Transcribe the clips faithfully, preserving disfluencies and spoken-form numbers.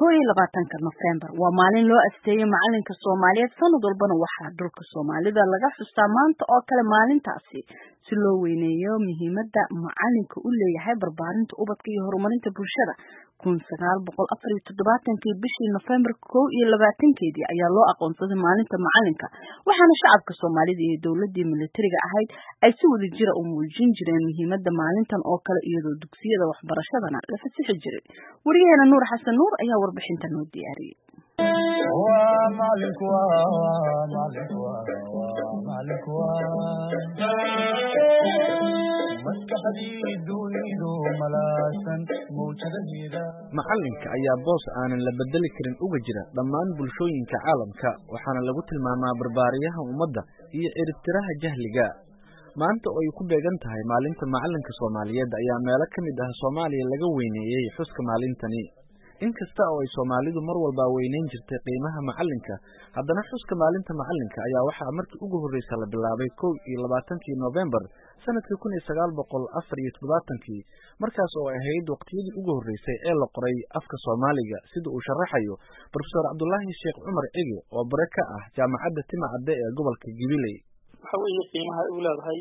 kow iyo labaatanka November waa maalin loo asteeyay macalinka Soomaaliyeed sanad walbana waxaa dhulka Soomaalida laga xustaa maanta oo kale maalintaasi si loo weyneeyo muhiimadda macalinka u leeyahay barbaarinta ubadka iyo horumarinta bulshada. kun sagaal boqol afar iyo toddobaatankii bishii November kow iyo labaatankeedii ayaa loo aqoonsaday maalinta macalinka, waxaana shacabka Soomaalida iyo dowladii militariga ahayd ay si wada jir ah u muujin jireen muhiimadda maalintan oo kale iyadoo dugsiyada waxbarashadana la fasixi jiray. Wariyaheena Nuur Xasan Nuur ayaa warbixinta noo diyaariyay. waa maalinku waa maalinku waa maalinku maskaxdii dunidu malaasan mawjadaheeda. macalinka ayaa boos aanan la bedeli karin uga jira dhammaan bulshooyinka caalamka, waxaana lagu tilmaamaa barbaariyaha ummadda iyo ciribtiraha jahliga. maanta oo ay ku beegan tahay maalinta macalinka Soomaaliyeed ayaa meelo ka mid ah Soomaaliya laga weyneeyay xuska maalintani. inkasta oo ay Soomaalidu mar walba weyneyn jirtay qiimaha macalinka, haddana xuska maalinta macalinka ayaa waxaa markii ugu horeysay la bilaabay kow iyo labaatankii November sanadkii kun iyo sagaal boqol afar iyo toddobaatankii, markaas oo ahayd waqtiyadii ugu horeysay ee la qoray afka Soomaaliga, sida uu sharaxayo Professor Cabdullaahi Sheekh Cumar Cige oo bare ka ah jaamacadda Timacadde ee gobolka Gibiley. waxa weeye qiimaha uu leedahay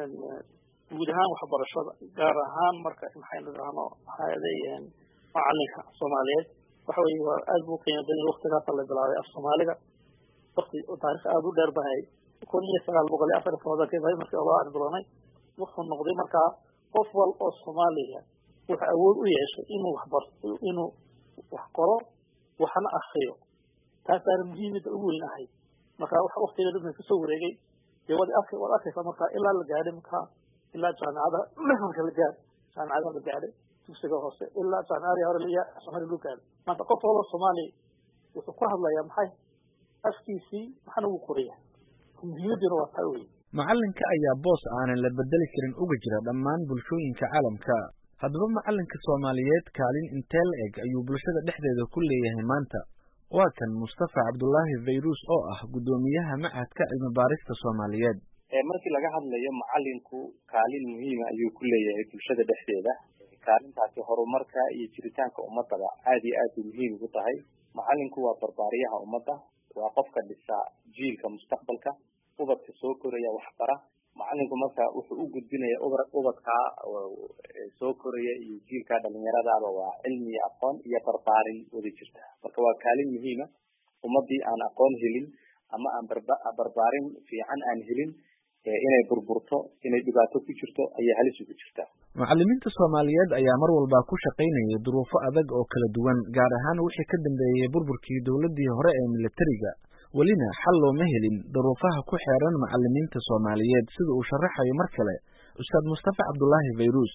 guud ahaan waxbarashada, gaar ahaan marka maxay nidhaahno hay'aday macalinka Soomaaliyeed waxa weeye waa aad buu qiimo badan waqtigaas la bilaabay af Soomaaliga waqti taariikh aad u dheer bahay kun iyo sagaal boqol iyo afar iyo toddobaatankii bay markii ugu ardayday wuxuu noqday markaa qof wal oo Soomaaliya wuxuu awood u yeeshay inuu wax barto, inuu wax qoro, waxna akhriyo. taas ay muhiimada ugu weyn ahayd marka waxa waqtiga dadka ka soo wareegay jawada afka wada afka marka ilaa la gaaray marka ilaa jaamacada marka la gaaray jaamacada la gaaray dugsiga hoose ilaa jaamacada hore la yaa Soomaali lu gaaray maanta qof walba Soomaali wuxuu ku hadlayaa maxay afkiisii waxna uu qoriyaa muhiimaduna waa taa weyn. macalinka ayaa boos aanan la bedeli karin uga jira dhammaan bulshooyinka caalamka. haddaba macalinka Soomaaliyeed kaalin intee la eg ayuu bulshada dhexdeeda ku leeyahay maanta? waa kan Mustafa Cabdullaahi Fayrus oo ah gudoomiyaha Machadka Cilmi Baarista Soomaaliyeed. ee markii laga hadlayo macalinku kaalin muhiim ah ayuu ku leeyahay bulshada dhexdeeda. kaalintaasi horumarka iyo jiritaanka ummadda aad iyo aad muhiim u tahay. macalinku waa barbaariyaha ummadda, waa qofka dhisa jiilka mustaqbalka, ubadka soo koraya waxbara. macalinku marka wuxuu u gudbinayaa ubadka soo koraya iyo jiilka dhalinyarada waa cilmi iyo aqoon iyo barbaarin wada jirta. marka waa kaalin muhiim ah. ummadii aan aqoon helin ama aan barbaarin fiican aan helin inay burburto, inay dhibaato ku jirto ayaa halis ugu jirta. macallimiinta Soomaaliyeed ayaa mar walba ku shaqeynaya duruufo adag oo kala duwan, gaar ahaan wixii ka dambeeyay burburkii dowladii hore ee militariga. welina xal looma helin duruufaha ku xeeran macallimiinta Soomaaliyeed, sida uu sharaxayo mar kale Ustaad Mustafa Cabdullaahi Fayrus.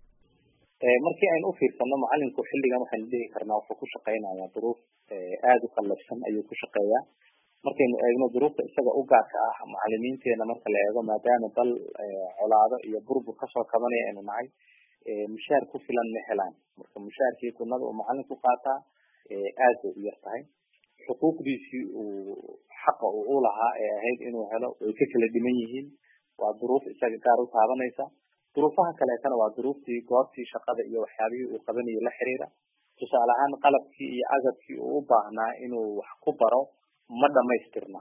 ee markii aynu u fiirsano macalinku xilligan waxaan dhihi karnaa wuxuu ku shaqeynayaa duruuf aad u qalafsan ayuu ku shaqeeyaa. markaynu eegno duruufta isaga u gaarka ah macallimiinteena marka la eego, maadaama dal colaado iyo burbur kasoo kabanaya aynu nahay, mushaar ku filan ma helaan. marka mushaarkii kunada uu macalinku qaataa aad bay u yar tahay. xuquuqdiisii uu xaqa u lahaa ee ahayd inuu helo way ka kala dhiman yihiin. waa duruuf isaga gaar u taabanaysa. duruufaha kaleetana waa duruuftii goobtii shaqada iyo waxyaabihii uu qabanayay la xiriira. tusaale ahaan qalabkii iyo agabkii uu u baahnaa inuu wax ku baro ma dhamaystirna.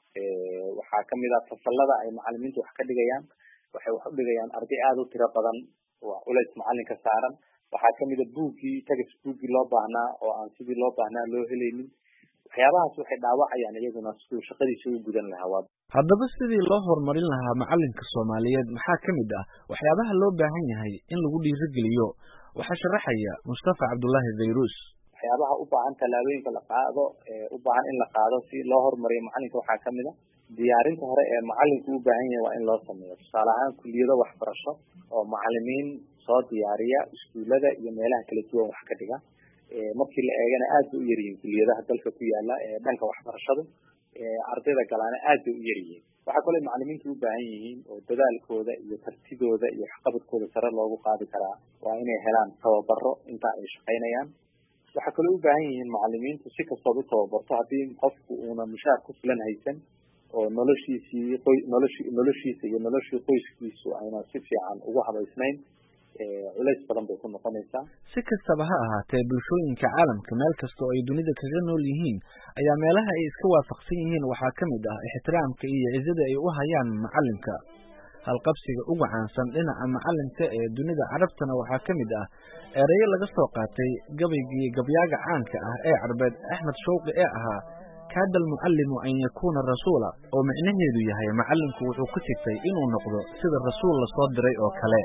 waxaa kamid ah fasalada ay macallimiintu wax ka dhigayaan, waxay wax u dhigayaan arday aad u tiro badan, waa culays macalinka saaran. waxaa kamid ah buuggii text buuggii loo baahnaa oo aan sidii loo baahnaa loo helaynin. waxyaabahaas waxay dhaawacayaan iyaguna siduu shaqadiisa u gudan lahaa. haddaba sidii loo horumarin lahaa macalinka Soomaaliyeed maxaa kamid ah waxyaabaha loo baahan yahay in lagu dhiirigeliyo? waxaa sharaxaya Mustafa Cabdullaahi Fayrus. waxyaabaha u baahan talaabooyinka la qaado ee u baahan in la qaado si loo horumariyo macalinka waxaa kamid ah diyaarinta hore ee macalinku u baahan yahay waa in loo sameeyo. tusaale ahaan kulliyado waxbarasho oo macalimiin soo diyaariya iskuulada iyo meelaha kala duwan wax ka dhiga. markii la eegana aad bay u yaryihiin kulliyadaha dalka ku yaala ee dhanka waxbarashada. ardayda galaana aad bay u yaryihiin. waxaa kaloo macalimiintu u baahan yihiin oo dadaalkooda iyo kartidooda iyo waxqabadkooda sare loogu qaadi karaa waa inay helaan tababaro inta ay shaqaynayaan. waxaa kaloo u baahan yihiin macalimiintu si kastoo u tababarto haddii qofku uuna mushaar ku filan haysan oo noloshiisii qoy noloshii noloshiisa iyo noloshii qoyskiisu ayna si fiican ugu habaysnayn culays badan bay ku noqonaysaa. Si kastaba ha ahaatee bulshooyinka caalamka meel kasta oo ay dunida kaga nool yihiin ayaa meelaha ay iska waafaqsan yihiin waxaa ka mid ah ixtiraamka iyo cizada ay u hayaan macalinka. halqabsiga ugu caansan dhinaca macalinka ee dunida carabtana waxaa ka mid ah erayo laga soo qaatay gabaygii gabyaaga caanka ah ee carbeed Axmed Shawqi ee ahaa kaada almucallimu an yakuuna rasuula, oo micnaheedu yahay macalinku wuxuu ku sigtay inuu noqdo sida rasuul la soo diray oo kale.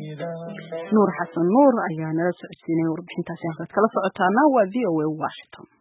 nuur xasan nuur ayaa nala socodsiinay warbixintaasi halkaad kala socotaana waa v o a Washington.